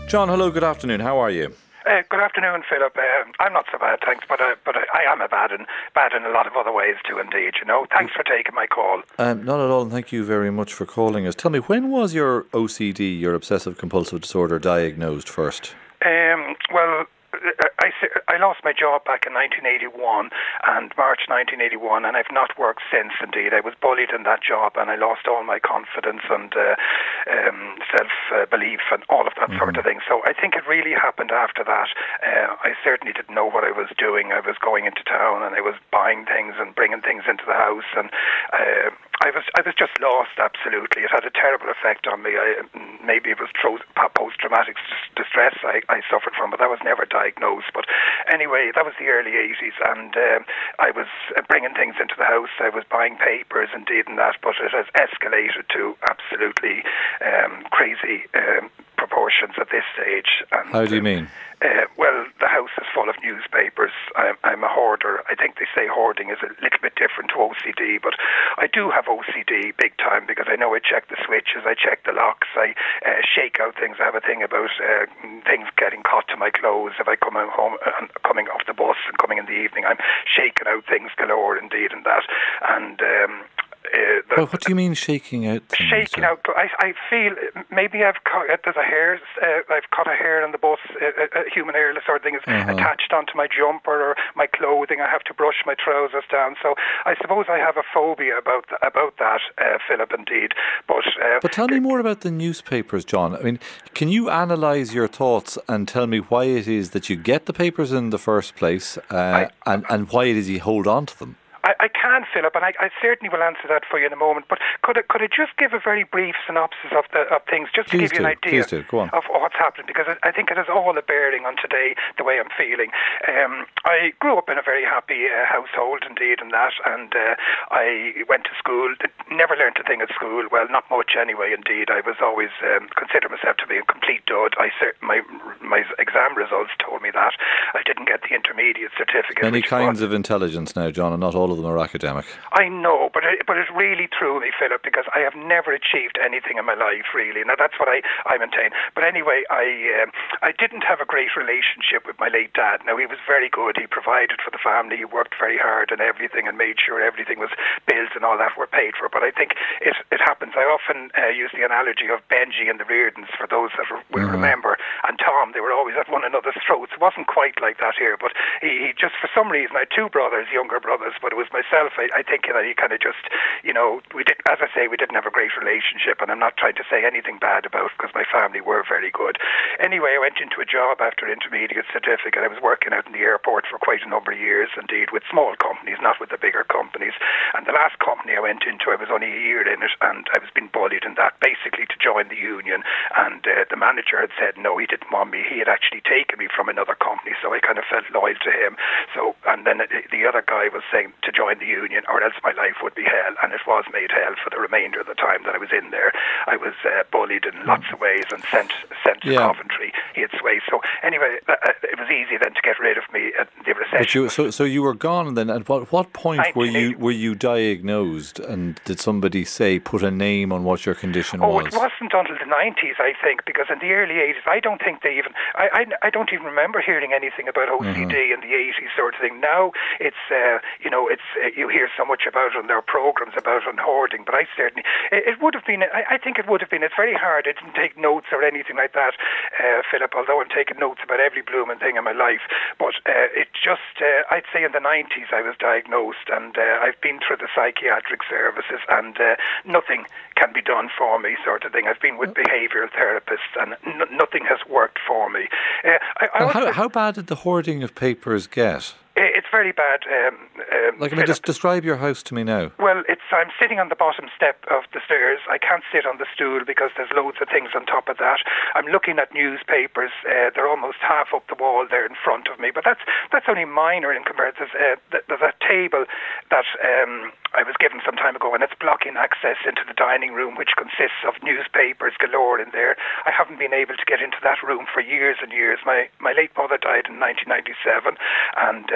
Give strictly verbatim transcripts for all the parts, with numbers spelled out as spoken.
John, hello, good afternoon. How are you? Uh, good afternoon, Philip. Uh, I'm not so bad, thanks, but uh, but I, I am a bad in bad in a lot of other ways too, indeed. You know, thanks for taking my call. Um, not at all, and thank you very much for calling us. Tell me, when was your O C D, your obsessive compulsive disorder, diagnosed first? Um, well. I, I lost my job back in nineteen eighty-one, and March nineteen eighty-one, and I've not worked since, indeed. I was bullied in that job, and I lost all my confidence and uh, um, self-belief and all of that mm-hmm. sort of thing. So I think it really happened after that. Uh, I certainly didn't know what I was doing. I was going into town, and I was buying things and bringing things into the house, and uh, I was I was just lost, absolutely. It had a terrible effect on me. I, maybe it was post-traumatic distress I, I suffered from, but that was never diagnosed. But anyway, that was the early eighties, and um, I was bringing things into the house. I was buying papers, indeed, and that, but it has escalated to absolutely um, crazy um, proportions at this stage. And, how do you mean? Uh, well, the house is full of newspapers. I'm, I'm a hoarder. I think they say hoarding is a little bit different to O C D, but I do have O C D big time, because I know I check the switches, I check the locks, I uh, shake out things. I have a thing about uh, things getting caught to my clothes. If I come home, uh, coming off the bus and coming in the evening, I'm shaking out things galore, indeed, and that. And um, Uh, the, well, what do you mean shaking out things? Shaking out. I, I feel maybe I've cut. There's a hair. Uh, I've cut a hair on the bus. A, a human hair sort of thing is uh-huh. attached onto my jumper or my clothing. I have to brush my trousers down. So I suppose I have a phobia about th- about that, uh, Philip. Indeed, but uh, but tell me more about the newspapers, John. I mean, can you analyse your thoughts and tell me why it is that you get the papers in the first place, uh, I, and and why it is you hold on to them? I, I can, Philip, and I, I certainly will answer that for you in a moment. But could I, could I just give a very brief synopsis of the of things, just to Please give you do. an idea Please do. Go on. of what's happening? Because I, I think it has all a bearing on today, the way I'm feeling. Um, I grew up in a very happy uh, household, indeed, and that, and uh, I went to school. Never learned a thing at school. Well, not much anyway. Indeed, I was always um, considered myself to be a complete dud. I my my exam results told me that. I didn't get the intermediate certificate. Many kinds was, of intelligence now, John, and not all of them are academic. I know, but it, but it really threw me, Philip, because I have never achieved anything in my life, really. Now, that's what I, I maintain. But anyway, I um, I didn't have a great relationship with my late dad. Now, he was very good. He provided for the family. He worked very hard and everything, and made sure everything was bills and all that were paid for. But I think it, it happens. I often uh, use the analogy of Benji and the Reardons, for those that will mm-hmm. remember, and Tom. They were always at one another's throats. It wasn't quite like that here, but he, he just, for some reason, I had two brothers, younger brothers, but it was myself. I, I think that he kind of just, you know, we did, as I say, we didn't have a great relationship, and I'm not trying to say anything bad about it, because my family were very good. Anyway, I went into a job after intermediate certificate. I was working out in the airport for quite a number of years, indeed, with small companies, not with the bigger companies. And the last company I went into, I was only a year in it, and I was being bullied in that, basically to join the union. And uh, the manager had said no, he didn't want me. He had actually taken me from another company, so I kind of felt loyal to him. So, and then the other guy was saying to join the union, or else my life would be hell, and it was made hell for the remainder of the time that I was in there. I was uh, bullied in lots of ways and sent sent to yeah. Coventry. He had sway. So anyway, uh, it was easy then to get rid of me at the recession. But you, so, so you were gone then. At what what point were you were you diagnosed? And did somebody say put a name on what your condition oh, was? Oh, it wasn't until the nineties, I think, because in the early eighties, I don't think they even. I I, I don't even remember hearing anything about O C D mm-hmm. in the eighties, sort of thing. Now it's uh, you know it's uh, you hear so much about it, and there are programs about it and hoarding. But I certainly it, it would have been. I, I think it would have been. It's very hard. I didn't take notes or anything like that, uh, Philip. Although I'm taking notes about every blooming thing in my life, but uh, it just uh, I'd say in the nineties I was diagnosed, and uh, I've been through the psychiatric services, and uh, nothing can be done for me, sort of thing. I've been with behavioural therapists, and n- nothing has worked for me. Uh, I, I how, how bad did the hoarding of papers get? It's very bad. Um, um, like, I mean, just describe your house to me now. Well, it's I'm sitting on the bottom step of the stairs. I can't sit on the stool because there's loads of things on top of that. I'm looking at newspapers. Uh, they're almost half up the wall there in front of me. But that's that's only minor in comparison. Uh, there's a table that um, I was given some time ago, and it's blocking access into the dining room, which consists of newspapers galore in there. I haven't been able to get into that room for years and years. My my late mother died in nineteen ninety-seven, and uh,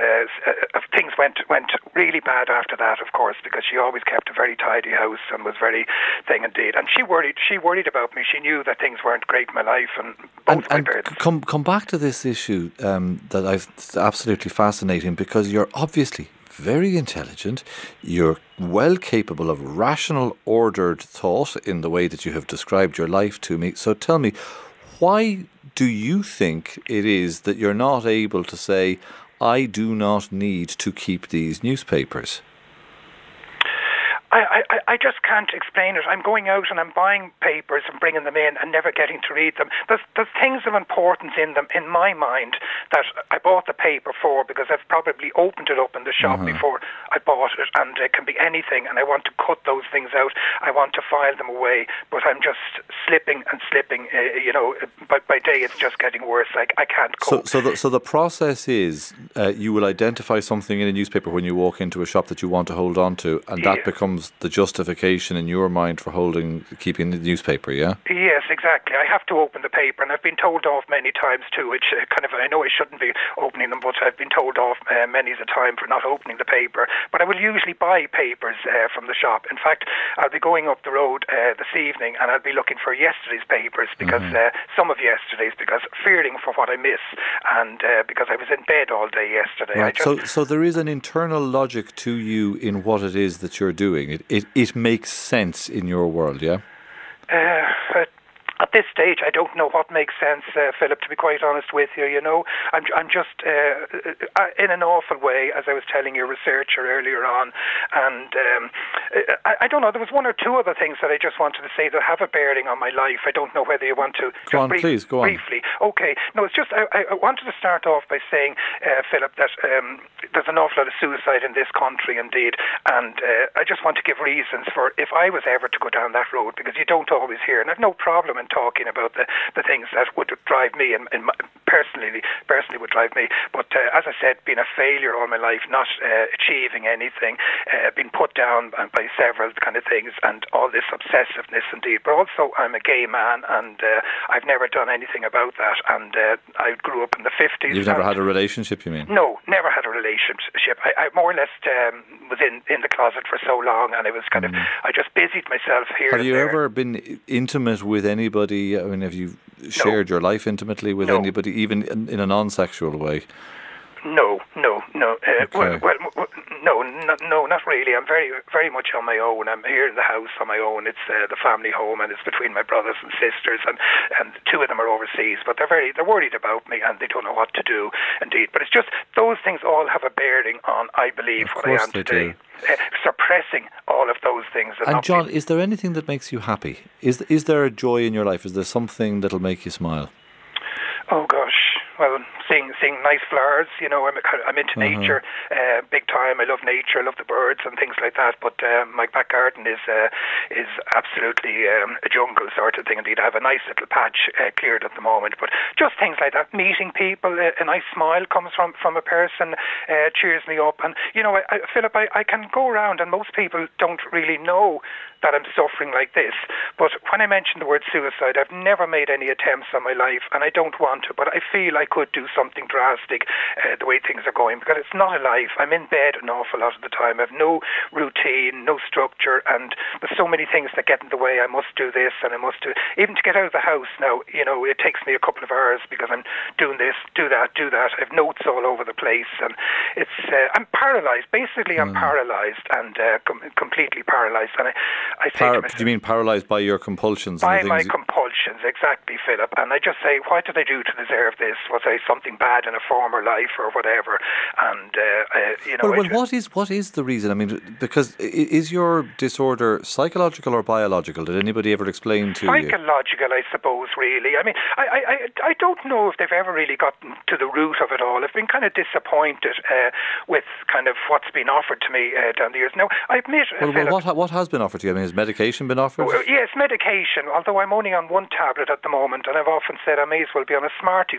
uh, things went went really bad after that, of course, because she always kept a very tidy house and was very thing indeed. And she worried she worried about me. She knew that things weren't great in my life, and both and, my and parents. Come come back to this issue um, that I've it's absolutely fascinating, because you're obviously very intelligent. You're well capable of rational, ordered thought in the way that you have described your life to me. So tell me, why do you think it is that you're not able to say, I do not need to keep these newspapers? I, I, I just can't explain it. I'm going out and I'm buying papers and bringing them in and never getting to read them. There's, there's things of importance in them, in my mind, that I bought the paper for, because I've probably opened it up in the shop mm-hmm. before I bought it, and it can be anything, and I want to cut those things out. I want to file them away, but I'm just slipping and slipping. Uh, you know, by, by day it's just getting worse. Like, I can't cope. So, so, the, so the process is uh, you will identify something in a newspaper when you walk into a shop that you want to hold on to, and that yeah. becomes the justification in your mind for holding, keeping the newspaper, yeah? Yes, exactly. I have to open the paper, and I've been told off many times too, which uh, kind of, I know I shouldn't be opening them, but I've been told off uh, many a time for not opening the paper. But I will usually buy papers uh, from the shop. In fact, I'll be going up the road uh, this evening, and I'll be looking for yesterday's papers, because mm-hmm. uh, some of yesterday's, because fearing for what I miss, and uh, because I was in bed all day yesterday. Right. I just, so, so there is an internal logic to you in what it is that you're doing. It it, it makes sense in your world, yeah? Uh, At this stage, I don't know what makes sense, uh, Philip, to be quite honest with you. You know, I'm, I'm just uh, in an awful way, as I was telling your researcher earlier on. And um, I, I don't know, there was one or two other things that I just wanted to say that have a bearing on my life. I don't know whether you want to... Go on, brief, please, go on. Briefly. Okay. No, it's just, I, I wanted to start off by saying, uh, Philip, that um, there's an awful lot of suicide in this country, indeed. And uh, I just want to give reasons for if I was ever to go down that road, because you don't always hear, and I've no problem in talking about the, the things that would drive me, and, and personally personally would drive me. But uh, as I said, being a failure all my life, not uh, achieving anything, uh, being put down by several kind of things, and all this obsessiveness indeed. But also, I'm a gay man, and uh, I've never done anything about that. And uh, I grew up in the fifties. You've never had a relationship, you mean? No, never had a relationship. I, I more or less um, was in, in the closet for so long, and I was kind mm. of, I just busied myself here. Have and you there. ever been intimate with anybody? I mean, have you shared no. your life intimately with no. anybody, even in, in a non-sexual way? No, no, no. Uh, okay. well, well, no, no, no, not really. I'm very, very much on my own. I'm here in the house on my own. It's uh, the family home, and it's between my brothers and sisters, and, and two of them are overseas. But they're very, they're worried about me, and they don't know what to do. Indeed, but it's just those things all have a bearing on, I believe, of what I am today. Uh, suppressing all of those things. And, and John, is there anything that makes you happy? Is is there a joy in your life? Is there something that'll make you smile? Oh gosh, well, seeing seeing nice flowers, you know, I'm I'm into uh-huh. nature, uh, big time. I love nature, I love the birds and things like that. But uh, my back garden is uh, is absolutely um, a jungle sort of thing. Indeed, I have a nice little patch uh, cleared at the moment. But just things like that, meeting people, uh, a nice smile comes from from a person, uh, cheers me up. And you know, I, I, Philip, I, I can go around, and most people don't really know that I'm suffering like this. But when I mention the word suicide, I've never made any attempts on my life, and I don't want to, but I feel I could do something drastic uh, the way things are going, because it's not a life. I'm in bed an awful lot of the time. I have no routine, no structure, and there's so many things that get in the way. I must do this, and I must do... Even to get out of the house now, you know, it takes me a couple of hours because I'm doing this, do that, do that. I have notes all over the place, and it's... Uh, I'm paralysed. Basically, I'm mm. paralysed, and uh, com- completely paralysed, and I... I Par- myself, do you mean paralysed by your compulsions? By and my you... compulsions, exactly, Philip. And I just say, what did I do to deserve this? Was I something bad in a former life or whatever? And, uh, uh, you know... Well, well just, what is what is the reason? I mean, because is your disorder psychological or biological? Did anybody ever explain to psychological, you? Psychological, I suppose, really. I mean, I, I, I don't know if they've ever really gotten to the root of it all. I've been kind of disappointed uh, with kind of what's been offered to me uh, down the years. Now, I admit... Well, Philip, well what, what has been offered to you? I mean, has medication been offered? Well, yes, medication, although I'm only on one tablet at the moment, and I've often said I may as well be on a Smartie for all the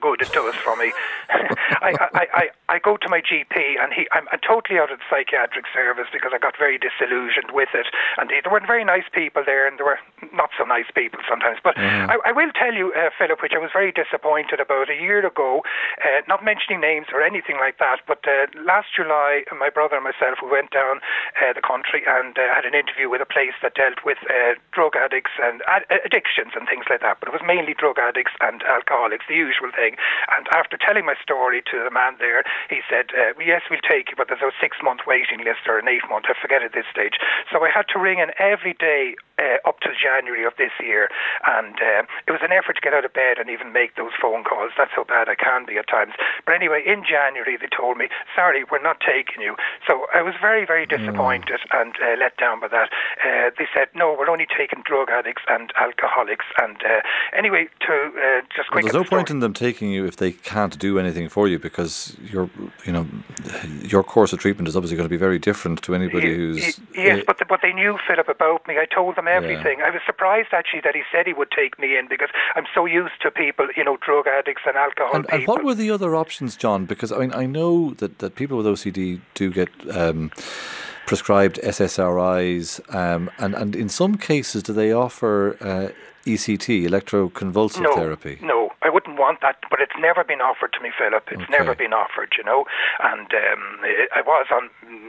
good it does for me. I, I, I, I go to my G P, and he, I'm, I'm totally out of the psychiatric service because I got very disillusioned with it. And there were very nice people there, and there were not so nice people sometimes. But mm. I, I will tell you, uh, Philip, which I was very disappointed about a year ago, uh, not mentioning names or anything like that, but uh, last July, my brother and myself, we went down uh, the country and uh, had an interview with a place that dealt with uh, drug addicts and ad- addictions and things like that. But it was mainly drug addicts and alcoholics, the usual thing. And after telling my story to the man there, he said, uh, yes, we'll take you, but there's a six-month waiting list or an eight-month, I forget at this stage. So I had to ring in every day uh, up to January of this year, and uh, it was an effort to get out of bed and even make those phone calls. That's how bad I can be at times. But anyway, in January they told me, sorry, we're not taking you. So I was very, very disappointed mm. and uh, let down by that. Uh, they said, no, we're only taking drug addicts and alcoholics. And uh, anyway, to uh, just quick. Well, there's no point in them taking you if they can't do anything for you, because your, you know, your course of treatment is obviously going to be very different to anybody he, who's. He, yes, uh, but the, but they knew, Philip, about me. I told them everything. Yeah. I was surprised actually that he said he would take me in, because I'm so used to people, you know, drug addicts and alcohol and, people. And what were the other options, John? Because I mean, I know that, that people with O C D do get um, prescribed S S R Is, um, and and in some cases, do they offer uh, E C T, electroconvulsive no, therapy? No, I wouldn't want that, but it's never been offered to me, Philip. It's okay. never been offered, you know. And um, I was on.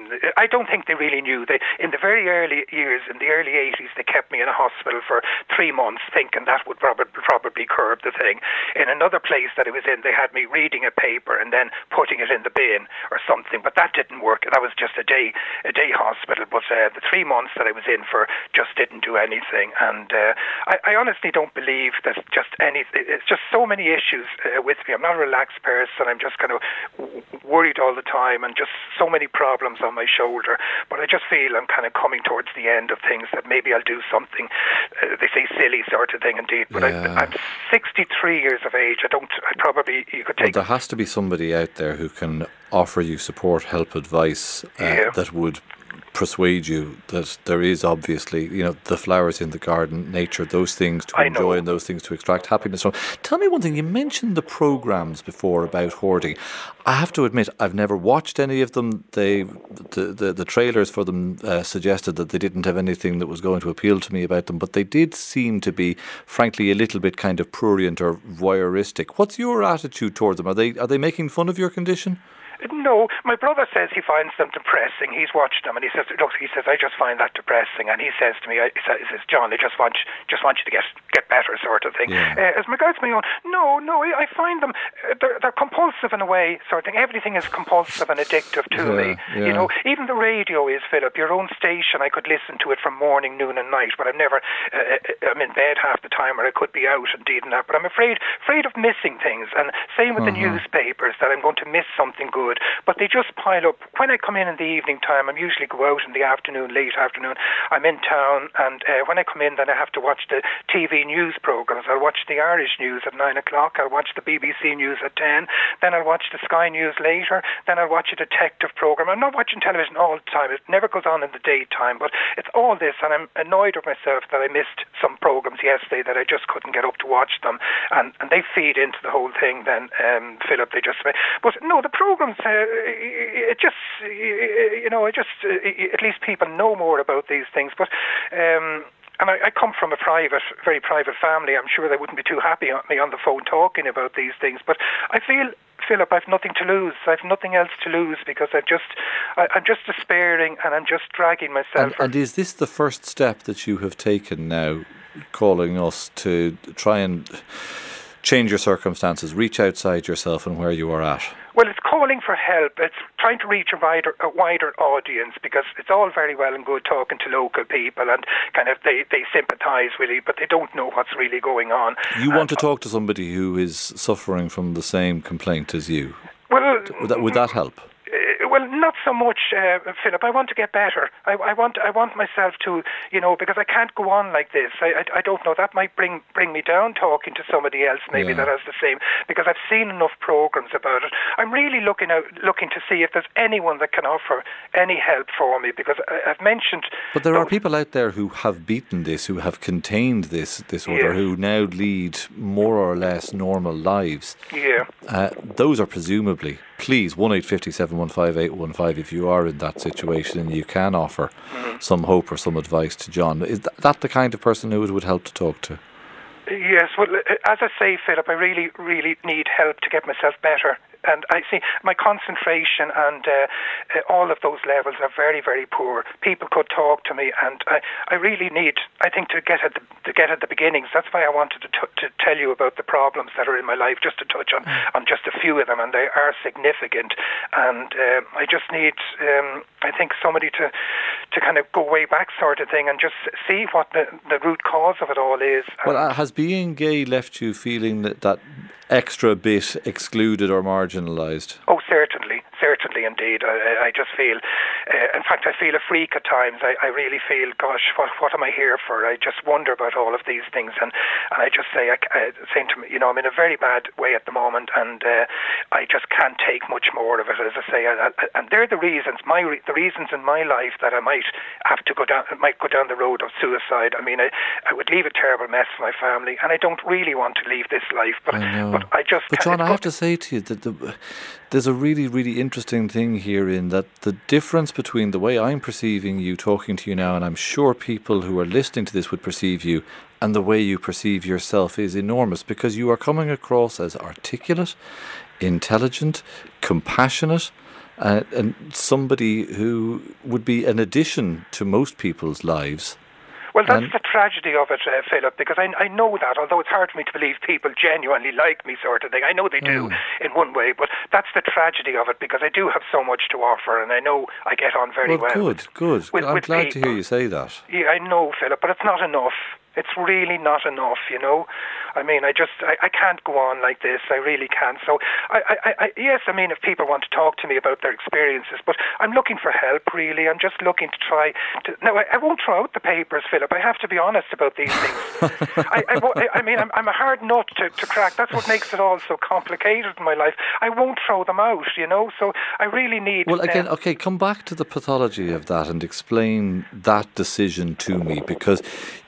I don't think they really knew. They in the very early years, in the early eighties, they kept me in a hospital for three months, thinking that would probably probably curb the thing. In another place that I was in, they had me reading a paper and then putting it in the bin or something, but that didn't work. That was just a day a day hospital. But uh, the three months that I was in for just didn't do anything. And uh, I, I honestly don't believe that just any. It's just so many issues uh, with me. I'm not a relaxed person. I'm just kind of w- worried all the time, and just so many problems on my shoulder. But I just feel I'm kind of coming towards the end of things, that maybe I'll do something. Uh, they say silly sort of thing, indeed. But yeah. I, I'm sixty-three years of age. I don't. I probably you could take. Well, there has to be somebody out there who can offer you support, help, advice uh, yeah. that would persuade you that there is obviously, you know, the flowers in the garden, nature, those things to I enjoy know. and those things to extract happiness from. Tell me one thing, you mentioned the programmes before about hoarding. I have to admit, I've never watched any of them. They, the, the, the trailers for them uh, suggested that they didn't have anything that was going to appeal to me about them, but they did seem to be, frankly, a little bit kind of prurient or voyeuristic. What's your attitude toward them? Are they, are they making fun of your condition? No, my brother says he finds them depressing. He's watched them, and he says, "Look, he says I just find that depressing." And he says to me, "He says, he says John, I just want, just want you to get get better, sort of thing." Yeah. Uh, as regards my own, no, no, I, I find them uh, they're, they're compulsive in a way, sort of thing. Everything is compulsive and addictive to yeah, me. Yeah. You know, even the radio is, Philip. Your own station, I could listen to it from morning, noon, and night. But I'm never, uh, I'm in bed half the time, or I could be out indeed and that. But I'm afraid, afraid of missing things. And same with uh-huh. the newspapers, that I'm going to miss something good. But they just pile up. When I come in in the evening time, I'm usually go out in the afternoon, late afternoon. I'm in town, and uh, when I come in, then I have to watch the T V news programmes. I'll watch the Irish news at nine o'clock. I'll watch the B B C news at ten. Then I'll watch the Sky News later. Then I'll watch a detective programme. I'm not watching television all the time. It never goes on in the daytime. But it's all this, and I'm annoyed with myself that I missed some programmes yesterday that I just couldn't get up to watch them, and and they feed into the whole thing. Then, um, Philip, they just. But no, the programmes. Uh, It just, you know, it just, at least people know more about these things. But, um, and I, I come from a private, very private family. I'm sure they wouldn't be too happy on me on the phone talking about these things. But I feel, Philip, I've nothing to lose. I've nothing else to lose, because I've just, I, I'm just despairing, and I'm just dragging myself. And, and is this the first step that you have taken now, calling us to try and change your circumstances, reach outside yourself and where you are at? Well, it's calling for help. It's trying to reach a wider, a wider audience, because it's all very well and good talking to local people, and kind of they, they sympathise with you, but they don't know what's really going on. You and, want to talk to somebody who is suffering from the same complaint as you? Well, would that, would that help? Uh, Well, not so much, uh, Philip. I want to get better. I, I want I want myself to, you know, because I can't go on like this. I, I, I don't know. That might bring bring me down talking to somebody else maybe yeah. that has the same, because I've seen enough programs about it. I'm really looking out, looking to see if there's anyone that can offer any help for me, because I, I've mentioned... But there are people out there who have beaten this, who have contained this disorder, yeah. who now lead more or less normal lives. Yeah. Uh, those are presumably, please, one eight five zero, seven one five, eight one five if you are in that situation and you can offer mm-hmm. some hope or some advice to John. Is that the kind of person who it would help to talk to? Yes, well, as I say, Philip, I really, really need help to get myself better. And I see my concentration and uh, uh, all of those levels are very, very poor. People could talk to me, and I, I really need, I think, to get at the to get at the beginnings. That's why I wanted to t- to tell you about the problems that are in my life, just to touch on, on just a few of them, and they are significant. And uh, I just need, um, I think, somebody to to kind of go way back, sort of thing, and just see what the the root cause of it all is. Well, uh, has being gay left you feeling that that extra bit excluded or marginalised? Oh, certainly, certainly indeed. I, I just feel, uh, in fact, I feel a freak at times. I, I really feel, gosh, what what am I here for? I just wonder about all of these things, and, and I just say, I, I, saying to me, you know, I'm in a very bad way at the moment, and uh, I just can't take much more of it. As I say, I, I, and they're the reasons, my re- the reasons in my life that I might have to go down, might go down the road of suicide. I mean, I, I would leave a terrible mess for my family, and I don't really want to leave this life, but. I know. But I just but John, I have to say to you that the, there's a really, really interesting thing here in that the difference between the way I'm perceiving you, talking to you now, and I'm sure people who are listening to this would perceive you, and the way you perceive yourself is enormous, because you are coming across as articulate, intelligent, compassionate, uh, and somebody who would be an addition to most people's lives. Well, that's and the tragedy of it, uh, Philip, because I, I know that, although it's hard for me to believe people genuinely like me, sort of thing. I know they do mm. in one way, but that's the tragedy of it, because I do have so much to offer, and I know I get on very well. Well, good, with, good. With, I'm with glad people. to hear you say that. Yeah, I know, Philip, but it's not enough. It's really not enough, you know. I mean, I just, I, I can't go on like this. I really can't. So, I, I, I, yes, I mean, if people want to talk to me about their experiences, but I'm looking for help, really. I'm just looking to try to... Now, I, I won't throw out the papers, Philip. I have to be honest about these things. I, I, I mean, I'm, I'm a hard nut to, to crack. That's what makes it all so complicated in my life. I won't throw them out, you know. So, I really need... Well, again, um, okay, come back to the pathology of that and explain that decision to me, because...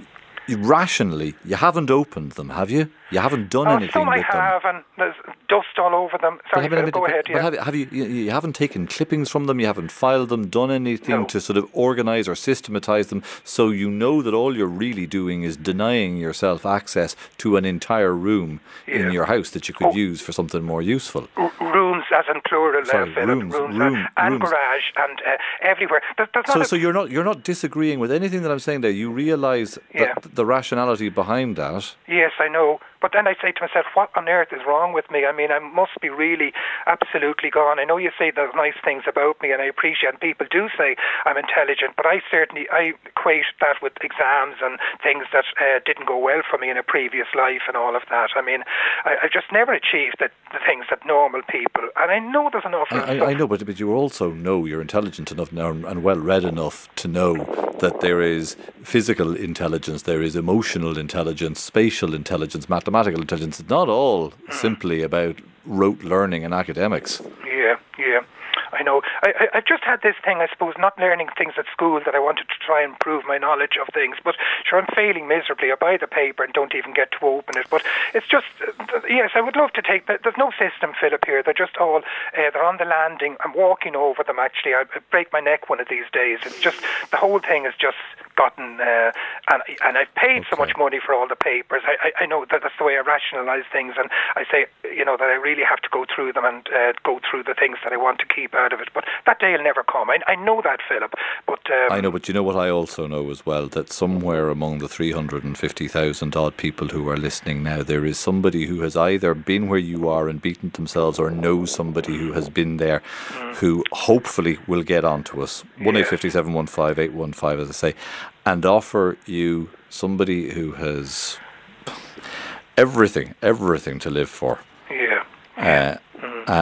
rationally, you haven't opened them, have you? You haven't done oh, anything some with I have, them. and there's dust all over them. Sorry, Phil, go ahead. But yeah. have, have you, you? You haven't taken clippings from them. You haven't filed them. Done anything no. to sort of organise or systematise them, so you know that all you're really doing is denying yourself access to an entire room yeah. in your house that you could oh. use for something more useful. R- rooms, as in plural, Sorry, uh, Philip, rooms, rooms, room, and, and rooms. garage, and uh, everywhere. There's, there's so, not so you're not you're not disagreeing with anything that I'm saying there. You realise yeah. that the rationality behind that. Yes, I know. But then I say to myself, what on earth is wrong with me? I mean, I must be really absolutely gone. I know you say there's nice things about me, and I appreciate, and people do say I'm intelligent, but I certainly, I equate that with exams and things that uh, didn't go well for me in a previous life and all of that. I mean, I, I just never achieved the, the things that normal people, and I know there's an awful I, I, I know, but, but you also know you're intelligent enough now and well-read enough to know that there is physical intelligence, there is emotional intelligence, spatial intelligence, mathematical intelligence. It's not all mm. simply about rote learning and academics. Yeah, yeah. I know. I, I, I've just had this thing, I suppose, not learning things at school that I wanted to try and improve my knowledge of things. But sure, I'm failing miserably. I buy the paper and don't even get to open it. But it's just, uh, yes, I would love to take, there's no system, Philip, here. They're just all, uh, they're on the landing. I'm walking over them, actually. I break my neck one of these days. It's just, the whole thing is just gotten, uh, and, and I've paid okay. so much money for all the papers. I, I, I know that that's the way I rationalise things, and I say, you know, that I really have to go through them and uh, go through the things that I want to keep out of it. But that day will never come. I, I know that, Philip. But um, I know, but you know what I also know as well, that somewhere among the three hundred fifty thousand odd people who are listening now, there is somebody who has either been where you are and beaten themselves, or knows somebody who has been there, mm. who hopefully will get on to us. one eight five seven one five eight one five, as I say, and offer you somebody who has everything, everything to live for. Yeah. Uh, mm. uh,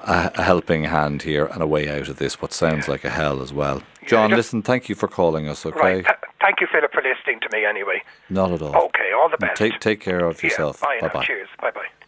a, a helping hand here and a way out of this, what sounds yeah. like a hell as well. John, just, listen, thank you for calling us, okay? Right. Th- thank you, Philip, for listening to me anyway. Not at all. Okay, all the best. Take, take care of yourself. Yeah, bye now. Bye-bye. Cheers. Bye-bye.